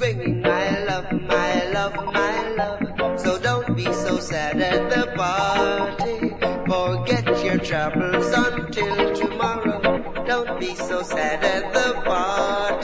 swinging, my love, my love, my love. So don't be so sad at the party. Forget your troubles until tomorrow. Don't be so sad at the party.